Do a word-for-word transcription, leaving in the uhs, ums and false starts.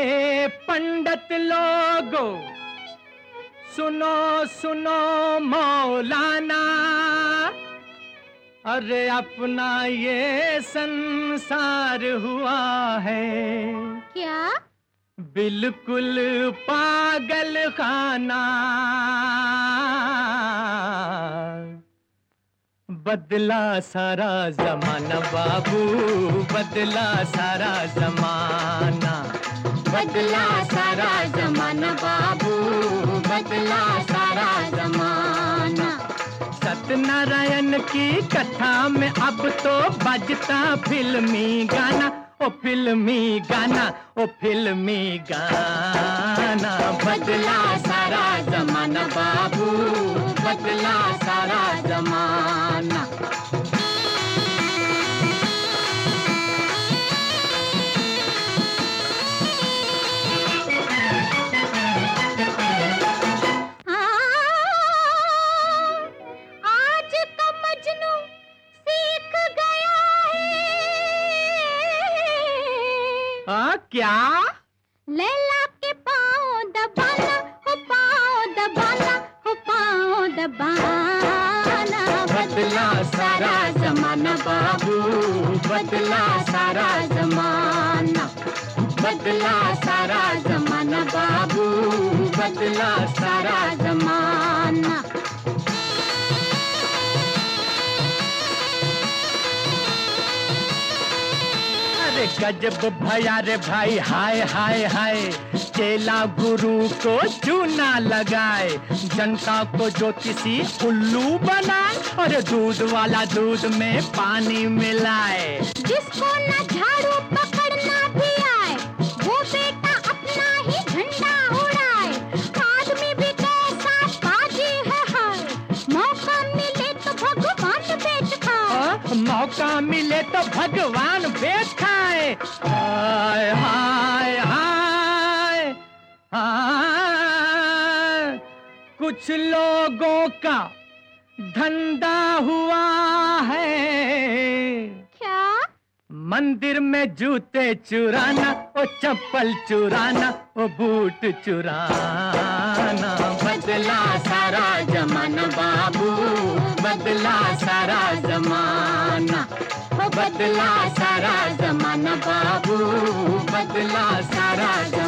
अरे पंडित लोगो सुनो सुनो मौलाना, अरे अपना ये संसार हुआ है क्या? बिल्कुल पागल खाना। बदला सारा जमाना बाबू, बदला सारा जमाना, बदला सारा जमाना बाबू, बदला सारा जमाना। सत्यनारायण की कथा में अब तो बजता फिल्मी गाना, ओ फिल्मी गाना, ओ फिल्मी गाना। बदला सारा जमाना बाबू, बदला सारा जमाना। आज तो मजनू सीख गया है। आ, क्या? लैला के पाँव दबाना, हो पाँव दबाना, हो पाँव दबाना। बदला सारा जमाना बाबू, बदला सारा जमाना। बदला सारा जमाना बाबू, बदला सारा जमाना। अरे गजब भया रे भाई, हाय हाय हाय। चेला गुरु को चूना लगाए, जनता को ज्योतिषी उल्लू बनाए, और दूध वाला दूध में पानी मिलाए। जिसको न झाड़ू पकड़ना भी आए, वो बेटा अपना ही झंडा उड़ाए। आदमी भी कैसा बाजी है हाय, मौका मिले तो भगवान बेच खाए। मौका मिले तो भगवान बेच खाए। हाय हाय हाय हाय। कुछ लोगों का धंधा हुआ है, क्या? मंदिर में जूते चुराना, ओ चप्पल चुराना, ओ बूट चुराना। बदला सारा जमाना बाबू, बदला सारा जमाना। बदला सारा जमाना बाबू, बदला सारा जमाना।